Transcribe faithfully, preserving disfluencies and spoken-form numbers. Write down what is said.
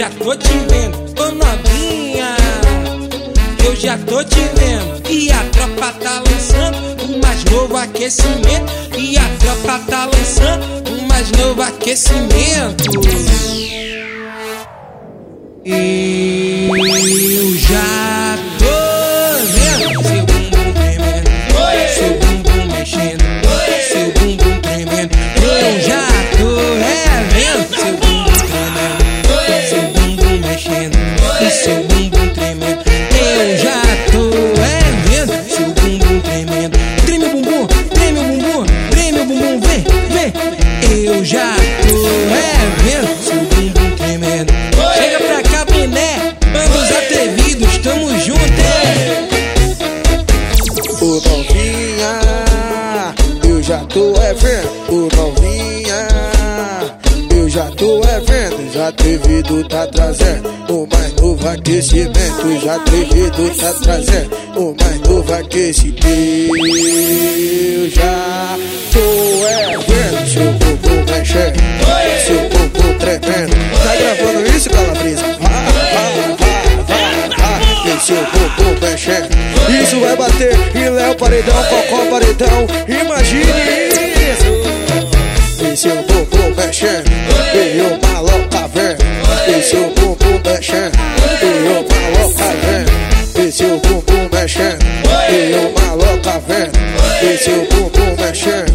já tô te vendo, ô novinha, eu já tô te vendo. E a tropa tá lançando o mais novo aquecimento. E a tropa tá lançando o mais novo aquecimento. Eu já tô vendo seu bumbum tremendo, seu bumbum mexendo, seu bumbum tremendo. Eu já tô é vendo seu bumbum tremendo, seu bumbum mexendo e seu bumbum tremendo. Eu já tô é vendo seu bumbum tremendo. Treme o bumbum, treme o bumbum, treme o bumbum, vem, vem. Eu já tô é vendo seu bumbum tremendo. Chega pra cá, Bené, bandos atrevidos, tamo junto, é. Ô novinha, eu já tô é vendo. Ô novinha, eu já tô é vendo. Já atrevido tá trazendo o mais novo aquecimento. Já atrevido tá trazendo o mais novo aquecimento. Eu já tô é vendo seu bumbum mexendo, seu bumbum tremendo. Tá gravando isso, Calabresa? Vai, vai, vai, vai, vai. Vem seu bumbum mexendo. Isso vai bater em Léo Paredão, Cocó Paredão. Imagine isso. Vem seu bumbum mexendo, e o maloca vem. Vem seu bumbum mexendo, e o maloca vem. Vem seu bumbum mexendo, e o maloca vem. Vem seu bumbum mexendo.